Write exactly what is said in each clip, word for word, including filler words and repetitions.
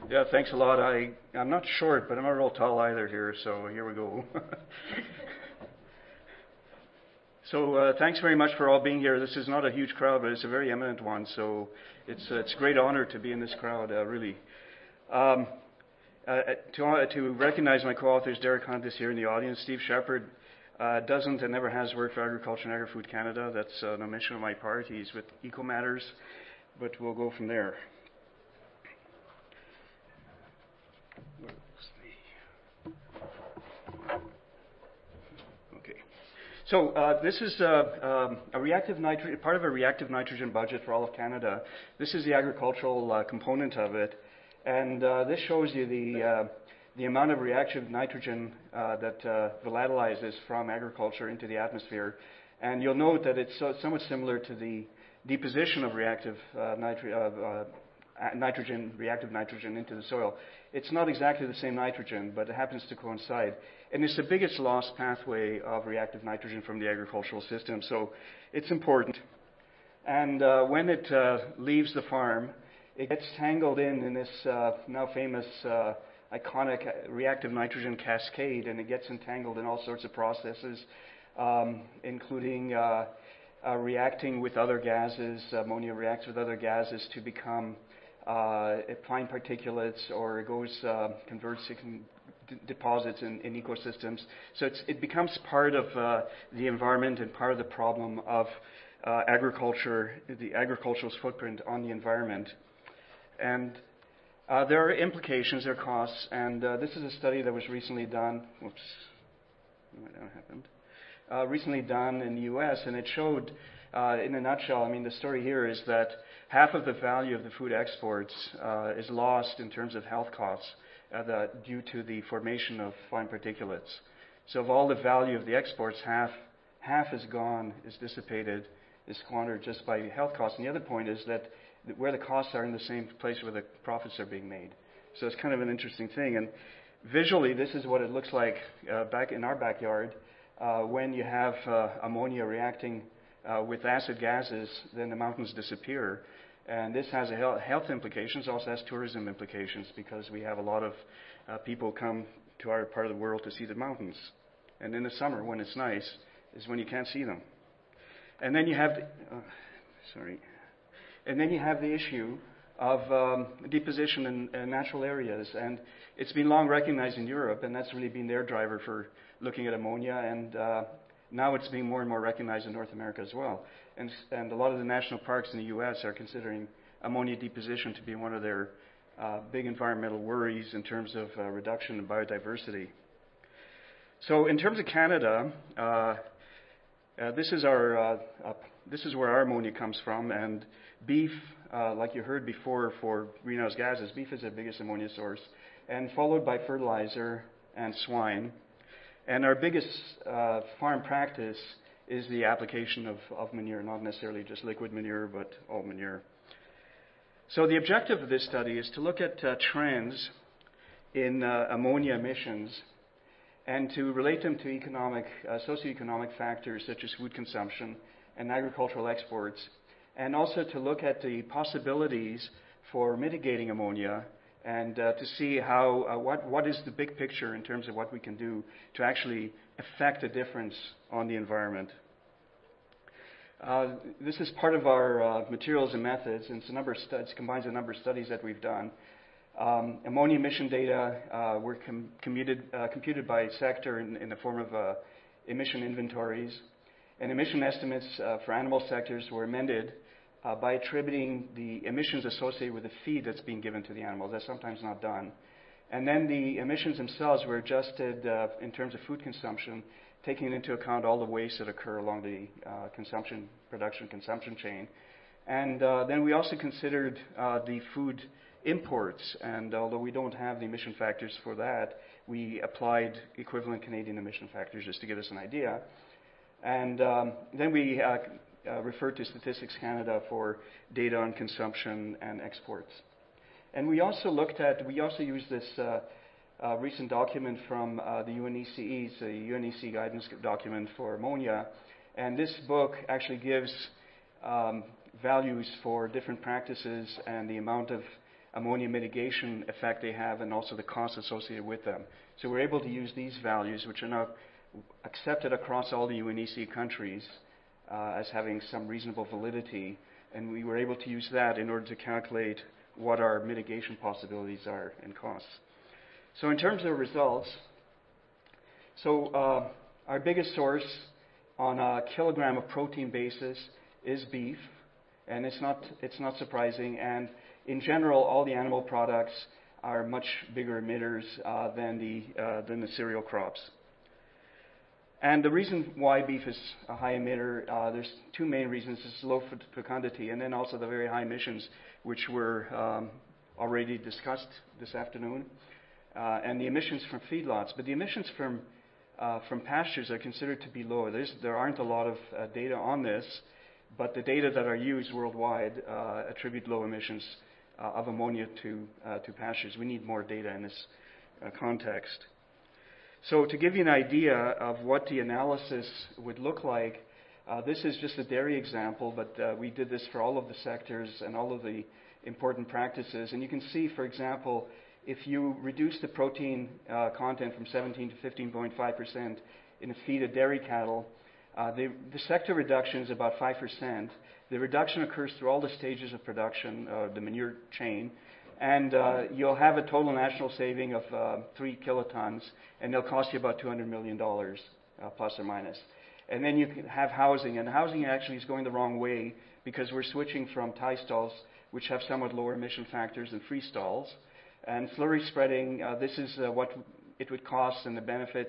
Yeah, thanks a lot. I, I'm not short, but I'm not real tall either here, so here we go. so uh, thanks very much for all being here. This is not a huge crowd, but it's a very eminent one, so it's, uh, it's a great honor to be in this crowd, uh, really. Um, uh, to, uh, to recognize my co-authors, Derek Hunt is here in the audience. Steve Shepard uh, doesn't and never has worked for Agriculture and Agri-Food Canada. That's uh, an omission on my part. He's with EcoMatters, but we'll go from there. Okay. So uh, this is uh, um, a reactive nitro- part of a reactive nitrogen budget for all of Canada. This is the agricultural uh, component of it, and uh, this shows you the uh, the amount of reactive nitrogen uh, that uh, volatilizes from agriculture into the atmosphere. And you'll note that it's so, somewhat similar to the deposition of reactive uh, nitri- uh, uh, nitrogen, reactive nitrogen into the soil. It's not exactly the same nitrogen, but it happens to coincide. And it's the biggest loss pathway of reactive nitrogen from the agricultural system, so it's important. And uh, when it uh, leaves the farm, it gets tangled in in this uh, now famous uh, iconic reactive nitrogen cascade, and it gets entangled in all sorts of processes, um, including uh, uh, reacting with other gases. Ammonia reacts with other gases to become uh, fine particulates, or it goes uh, converts it can d- deposits in, in ecosystems. So it's, it becomes part of uh, the environment and part of the problem of uh, agriculture, the agricultural's footprint on the environment. And Uh, there are implications, there are costs, and uh, this is a study that was recently done. Whoops, that happened. Uh, recently done in the U S, and it showed, uh, in a nutshell, I mean, the story here is that half of the value of the food exports uh, is lost in terms of health costs uh, the, due to the formation of fine particulates. So, of all the value of the exports, half half is gone, is dissipated, is squandered just by health costs. And the other point is that where the costs are in the same place where the profits are being made. So it's kind of an interesting thing. And visually, this is what it looks like uh, back in our backyard. Uh, when you have uh, ammonia reacting uh, with acid gases, then the mountains disappear. And this has a health implications, also has tourism implications, because we have a lot of uh, people come to our part of the world to see the mountains. And in the summer, when it's nice, is when you can't see them. And then you have, the, uh, sorry, And then you have the issue of um, deposition in, in natural areas. And it's been long recognized in Europe, and that's really been their driver for looking at ammonia. And uh, now it's being more and more recognized in North America as well. And, and a lot of the national parks in the U S are considering ammonia deposition to be one of their uh, big environmental worries in terms of uh, reduction in biodiversity. So in terms of Canada, uh, uh, this is our uh, uh, this is where our ammonia comes from, and beef, uh, like you heard before, for greenhouse gases, beef is the biggest ammonia source, and followed by fertilizer and swine. And our biggest uh, farm practice is the application of, of manure, not necessarily just liquid manure, but all manure. So the objective of this study is to look at uh, trends in uh, ammonia emissions and to relate them to economic, uh, socioeconomic factors such as food consumption and agricultural exports, and also to look at the possibilities for mitigating ammonia and uh, to see how uh, what what is the big picture in terms of what we can do to actually affect a difference on the environment. Uh, this is part of our uh, materials and methods, and it's a number of studies, combines a number of studies that we've done. Um, ammonia emission data uh, were com- commuted, uh, computed by sector in, in the form of uh, emission inventories. And emission estimates uh, for animal sectors were amended uh, by attributing the emissions associated with the feed that's being given to the animals. That's sometimes not done. And then the emissions themselves were adjusted uh, in terms of food consumption, taking into account all the wastes that occur along the uh, consumption, production, consumption chain. And uh, then we also considered uh, the food imports, and although we don't have the emission factors for that, we applied equivalent Canadian emission factors just to give us an idea. And um, then we uh, uh, referred to Statistics Canada for data on consumption and exports. And we also looked at, we also used this uh, uh, recent document from uh, the U N E C E, it's a U N E C guidance document for ammonia. And this book actually gives um, values for different practices and the amount of ammonia mitigation effect they have and also the costs associated with them. So we're able to use these values, which are now accepted across all the U N E C countries uh, as having some reasonable validity, and we were able to use that in order to calculate what our mitigation possibilities are and costs. So in terms of results, so uh, our biggest source on a kilogram of protein basis is beef, and it's not it's not surprising. And in general, all the animal products are much bigger emitters uh, than the uh, than the cereal crops. And the reason why beef is a high emitter, uh, there's two main reasons. It's low fecundity, and then also the very high emissions, which were um, already discussed this afternoon, uh, and the emissions from feedlots. But the emissions from uh, from pastures are considered to be low. There's, there aren't a lot of uh, data on this, but the data that are used worldwide uh, attribute low emissions uh, of ammonia to uh, to pastures. We need more data in this uh, context. So to give you an idea of what the analysis would look like, uh, this is just a dairy example, but uh, we did this for all of the sectors and all of the important practices. And you can see, for example, if you reduce the protein uh, content from seventeen to fifteen point five percent in a feed of dairy cattle, uh, the, the sector reduction is about five percent. The reduction occurs through all the stages of production, uh, the manure chain, and uh, you'll have a total national saving of uh, three kilotons, and they'll cost you about two hundred million dollars, uh, plus or minus. And then you can have housing, and housing actually is going the wrong way because we're switching from tie stalls, which have somewhat lower emission factors than free stalls. And slurry spreading, uh, this is uh, what it would cost and the benefits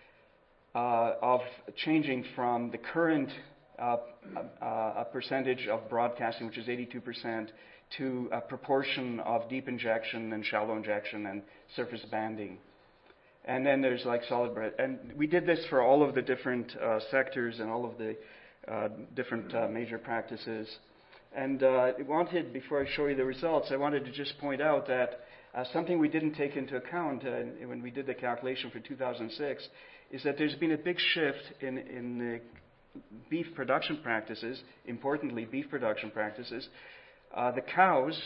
uh, of changing from the current uh, uh, a percentage of broadcasting, which is eighty-two percent, to a proportion of deep injection and shallow injection and surface banding. And then there's like solid bread. And we did this for all of the different uh, sectors and all of the uh, different uh, major practices. And uh, I wanted, before I show you the results, I wanted to just point out that uh, something we didn't take into account uh, when we did the calculation for two thousand six is that there's been a big shift in, in the beef production practices, importantly beef production practices. Uh, the cows,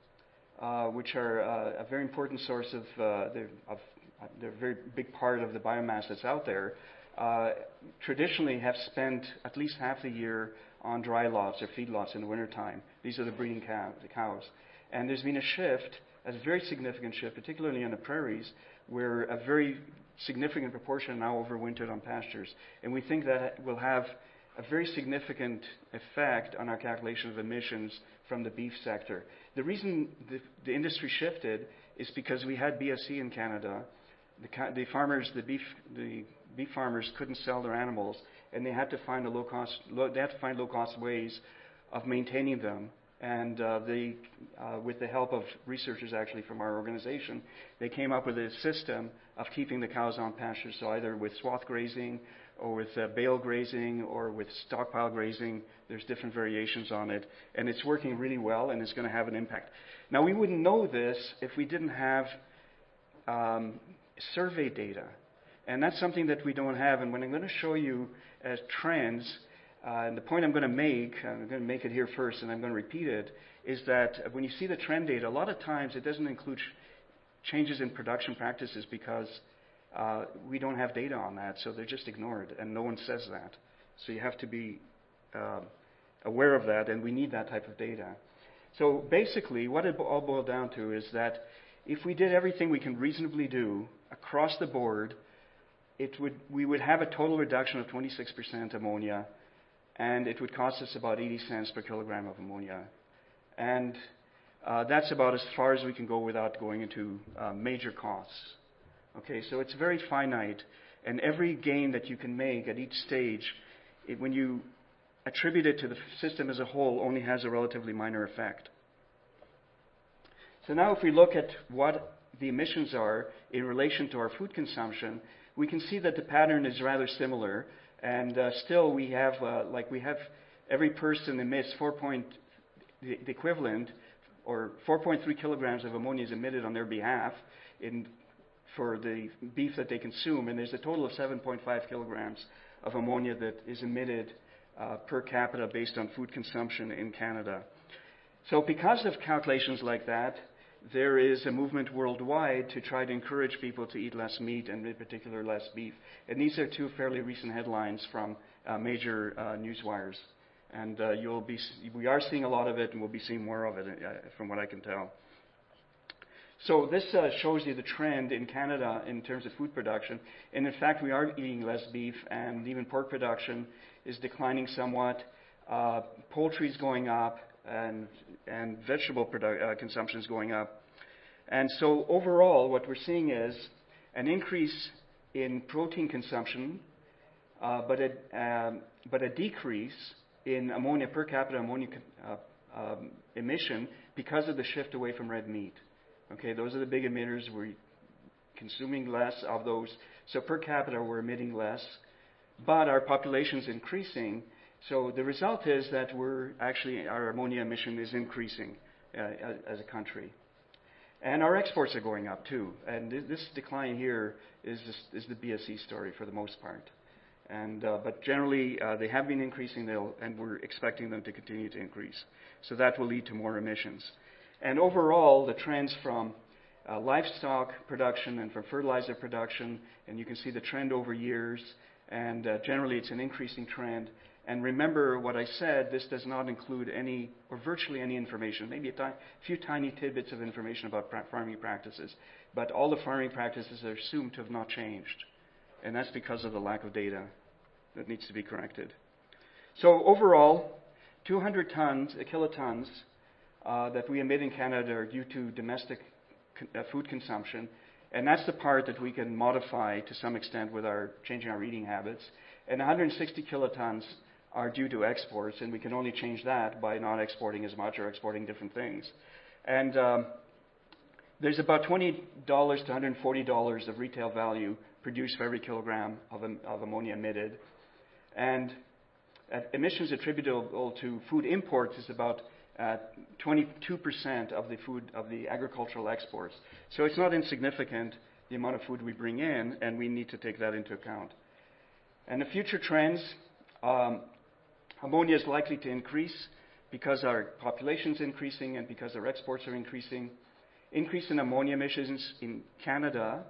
uh, which are uh, a very important source of, uh, they're, of uh, they're a very big part of the biomass that's out there, uh, traditionally have spent at least half the year on dry lots or feedlots in the wintertime. These are the breeding cow, the cows. And there's been a shift, a very significant shift, particularly on the prairies, where a very significant proportion are now overwintered on pastures. And we think that will have a very significant effect on our calculation of emissions from the beef sector. The reason the, the industry shifted is because we had B S E in Canada. The, the farmers, the beef, the beef farmers couldn't sell their animals, and they had to find a low cost. Low, they had to find low cost ways of maintaining them. And uh, they, uh, with the help of researchers actually from our organization, they came up with a system of keeping the cows on pastures. So either with swath grazing, or with uh, bale grazing, or with stockpile grazing. There's different variations on it, and it's working really well, and it's going to have an impact. Now, we wouldn't know this if we didn't have um, survey data, and that's something that we don't have. And when I'm going to show you as trends, uh, and the point I'm going to make, I'm going to make it here first, and I'm going to repeat it, is that when you see the trend data, a lot of times it doesn't include ch- changes in production practices because Uh, we don't have data on that, so they're just ignored, and no one says that. So you have to be uh, aware of that, and we need that type of data. So basically, what it all boiled down to is that if we did everything we can reasonably do across the board, it would we would have a total reduction of twenty-six percent ammonia, and it would cost us about eighty cents per kilogram of ammonia. And uh, that's about as far as we can go without going into uh, major costs. Okay, so it's very finite, and every gain that you can make at each stage, it, when you attribute it to the system as a whole, only has a relatively minor effect. So now if we look at what the emissions are in relation to our food consumption, we can see that the pattern is rather similar, and uh, still we have, uh, like we have, every person emits four point, the, the equivalent, or four point three kilograms of ammonia is emitted on their behalf in for the beef that they consume, and there's a total of seven point five kilograms of ammonia that is emitted uh, per capita based on food consumption in Canada. So because of calculations like that, there is a movement worldwide to try to encourage people to eat less meat, and in particular less beef. And these are two fairly recent headlines from uh, major uh, news wires. And uh, you'll be, we are seeing a lot of it, and we'll be seeing more of it, uh, from what I can tell. So this uh, shows you the trend in Canada in terms of food production. And in fact, we are eating less beef, and even pork production is declining somewhat. Uh, poultry is going up, and, and vegetable produ- uh, consumption is going up. And so overall, what we're seeing is an increase in protein consumption, uh, but, a, um, but a decrease in ammonia per capita ammonia uh, um, emission because of the shift away from red meat. Okay, those are the big emitters. We're consuming less of those. So per capita, we're emitting less, but our population is increasing. So the result is that we're actually, our ammonia emission is increasing uh, as a country. And our exports are going up too. And th- this decline here is, this, is the B S E story for the most part. And, uh, but generally, uh, they have been increasing, they'll, and we're expecting them to continue to increase. So that will lead to more emissions. And overall, the trends from uh, livestock production and from fertilizer production, and you can see the trend over years, and uh, generally it's an increasing trend. And remember what I said, this does not include any, or virtually any information, maybe a ti- few tiny tidbits of information about pra- farming practices, but all the farming practices are assumed to have not changed. And that's because of the lack of data that needs to be corrected. So overall, two hundred tons, uh, kilotons, Uh, that we emit in Canada are due to domestic con- uh, food consumption, and that's the part that we can modify to some extent with our changing our eating habits. And one hundred sixty kilotons are due to exports, and we can only change that by not exporting as much or exporting different things. And um, there's about twenty dollars to one hundred forty dollars of retail value produced for every kilogram of, um, of ammonia emitted. And uh, emissions attributable to food imports is about Uh, twenty-two percent of the food of the agricultural exports. So it's not insignificant, the amount of food we bring in, and we need to take that into account. And the future trends, um, ammonia is likely to increase because our population is increasing and because our exports are increasing. Increase in ammonia emissions in Canada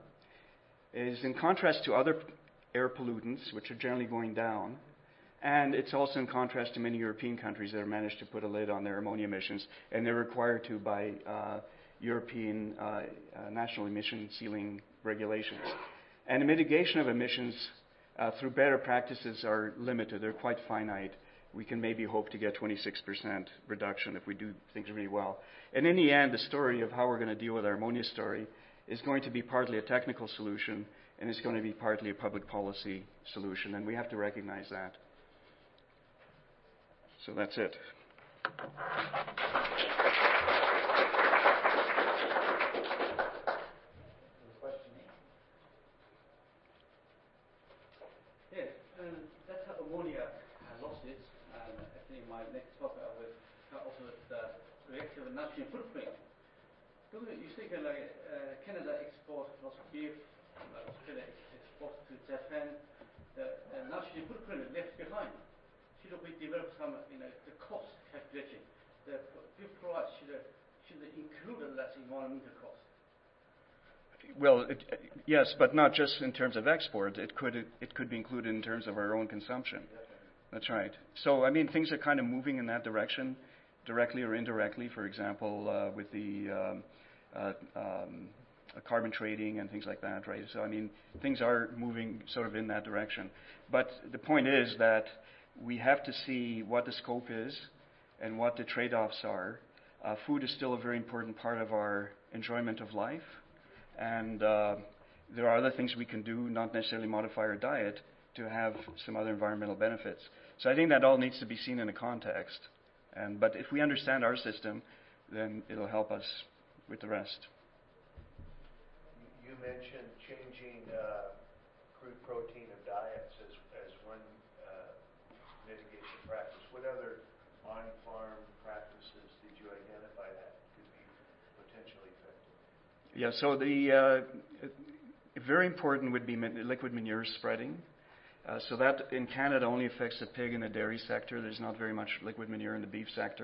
is in contrast to other air pollutants, which are generally going down. And it's also in contrast to many European countries that have managed to put a lid on their ammonia emissions, and they're required to by uh, European uh, uh, national emission ceiling regulations. And the mitigation of emissions uh, through better practices are limited. They're quite finite. We can maybe hope to get twenty-six percent reduction if we do things really well. And in the end, the story of how we're going to deal with our ammonia story is going to be partly a technical solution, and it's going to be partly a public policy solution, and we have to recognize that. So that's it. Yes, and that's how ammonia has lost it. And actually, my next talk I will start also with the reactive nitrogen footprint. Because you think uh, like uh, Canada exports lots of beef, uh, Australia exports to Japan, the uh, nitrogen footprint is left behind. Should we develop some, you know, the cost calculation? The beef price should, uh, should include that environmental cost. Well, it, yes, but not just in terms of export. It could it, it could be included in terms of our own consumption. That's right. So I mean, things are kind of moving in that direction, directly or indirectly. For example, uh, with the um, uh, um, carbon trading and things like that, right? So I mean, things are moving sort of in that direction. But the point is that we have to see what the scope is and what the trade-offs are. Uh, food is still a very important part of our enjoyment of life, and uh, there are other things we can do, not necessarily modify our diet, to have some other environmental benefits. So I think that all needs to be seen in a context. And but if we understand our system, then it'll help us with the rest. You mentioned changing uh, crude protein of diets as, as one uh, mitigation practice. What other on-farm practices did you identify that could be potentially effective? Yeah, so the uh, very important would be liquid manure spreading. Uh, so that in Canada only affects the pig and the dairy sector. There's not very much liquid manure in the beef sector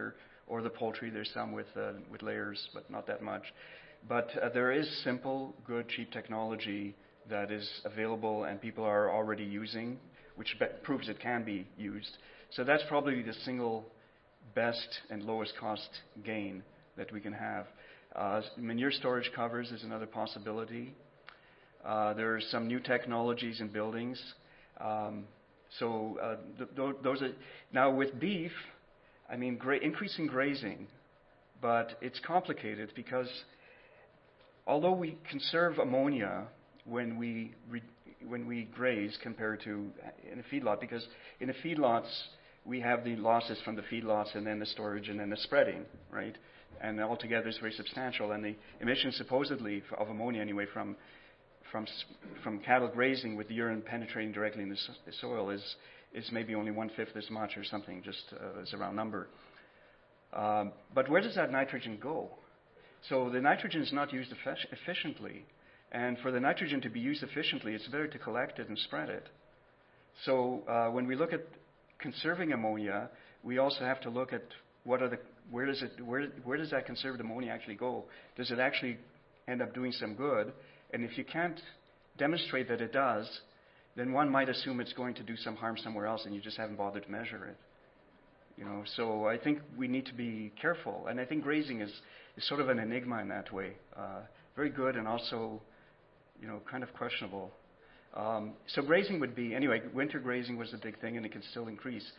or the poultry. There's some with uh, with layers, but not that much. But uh, there is simple, good, cheap technology that is available and people are already using, which be- proves it can be used. So that's probably the single best and lowest cost gain that we can have. Uh, manure storage covers is another possibility. Uh, there are some new technologies in buildings. Um, so uh, th- th- those are now with beef. I mean, gra- increasing grazing, but it's complicated because although we conserve ammonia when we re- when we graze compared to in a feedlot, because in the feedlots we have the losses from the feedlots and then the storage and then the spreading, right? And altogether it's very substantial. And the emissions supposedly of ammonia anyway from from from cattle grazing with the urine penetrating directly in the, so- the soil is is maybe only one fifth as much or something, just uh, as a round number. Um, but where does that nitrogen go? So the nitrogen is not used effe- efficiently. And for the nitrogen to be used efficiently, it's better to collect it and spread it. So uh, when we look at conserving ammonia, we also have to look at what are the where does it where where does that conserved ammonia actually go? Does it actually end up doing some good? And if you can't demonstrate that it does, then one might assume it's going to do some harm somewhere else, and you just haven't bothered to measure it. You know, so I think we need to be careful, and I think grazing is, is sort of an enigma in that way. Uh, very good and also, you know, kind of questionable. Um, so grazing would be, anyway, winter grazing was the big thing, and it can still increase.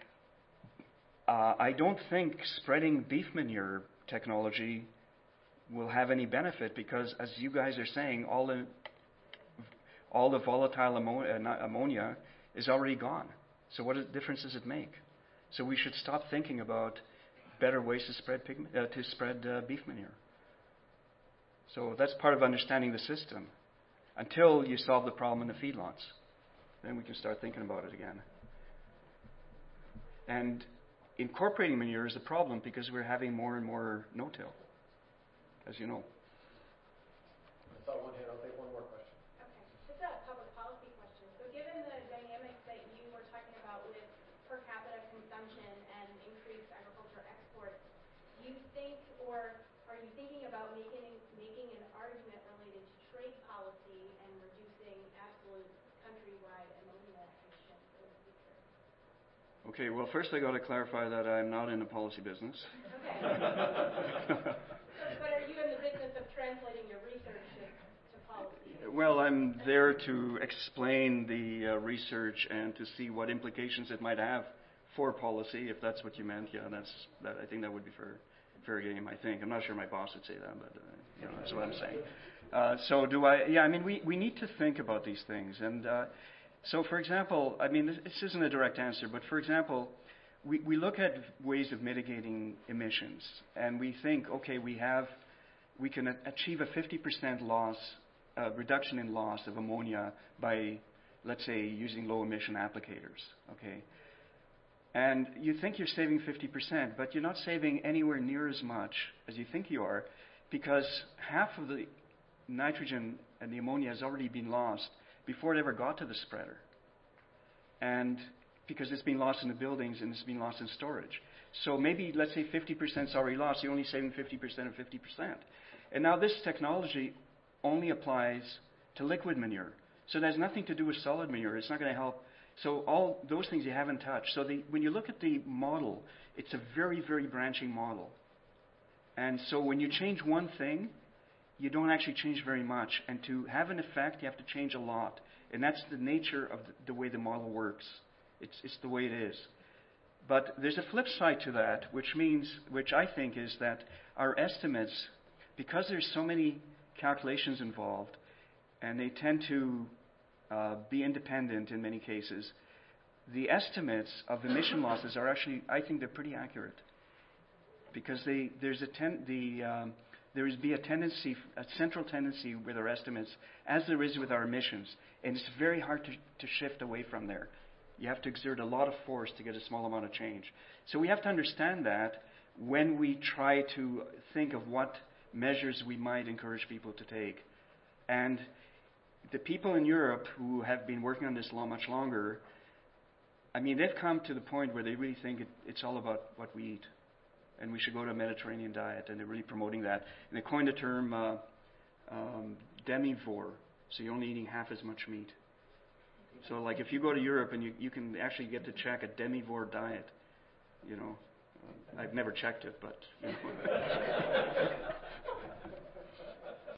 Uh, I don't think spreading beef manure technology will have any benefit because, as you guys are saying, all the all the volatile ammonia, uh, ammonia is already gone. So what difference does it make? So we should stop thinking about better ways to spread pigment, uh, to spread uh, beef manure. So that's part of understanding the system. Until you solve the problem in the feedlots, then we can start thinking about it again. And incorporating manure is a problem because we're having more and more no-till, as you know. I saw one hand. I'll take one more question. Okay. Just a public policy question. So given the dynamics that you were talking about with per capita consumption and increased agriculture exports, do you think, or are you thinking about making making an argument related to trade policy and reducing absolute countrywide ammonia emissions in the future? Okay, well, first I got to clarify that I'm not in the policy business. Okay. But are you in the business of translating your research to, to policy? Well, I'm there to explain the uh, research and to see what implications it might have for policy, if that's what you meant. Yeah, that's that. I think that would be fair, fair game. I think I'm not sure my boss would say that, but uh, you know, that's what I'm saying. Uh, so do I? Yeah, I mean, we we need to think about these things, and uh, so for example, I mean, this, this isn't a direct answer, but for example, we we look at ways of mitigating emissions, and we think, okay, we have we can a- achieve a fifty percent loss. Uh, reduction in loss of ammonia by, let's say, using low-emission applicators, okay? And you think you're saving fifty percent, but you're not saving anywhere near as much as you think you are because half of the nitrogen and the ammonia has already been lost before it ever got to the spreader. And because it's been lost in the buildings and it's been lost in storage. So maybe, let's say, fifty percent is already lost. You're only saving fifty percent of fifty percent. And now this technology only applies to liquid manure. So it has nothing to do with solid manure. It's not going to help. So all those things you haven't touched. So the, when you look at the model, it's a very, very branching model. And so when you change one thing, you don't actually change very much. And to have an effect, you have to change a lot. And that's the nature of the, the way the model works. It's, it's the way it is. But there's a flip side to that, which means, which I think is that our estimates, because there's so many calculations involved, and they tend to uh, be independent in many cases, the estimates of emission losses are actually, I think they're pretty accurate. Because they, there's a ten, the, um, there is be a tendency, a central tendency with our estimates, as there is with our emissions, and it's very hard to, to shift away from there. You have to exert a lot of force to get a small amount of change. So we have to understand that when we try to think of what measures we might encourage people to take. And the people in Europe who have been working on this law much longer, I mean, they've come to the point where they really think it, it's all about what we eat. and we should go to a Mediterranean diet, and they're really promoting that. And they coined the term uh, um, demivore, so you're only eating half as much meat. So, like, if you go to Europe and you, you can actually get to check a demivore diet, you know. Uh, I've never checked it, but, you know.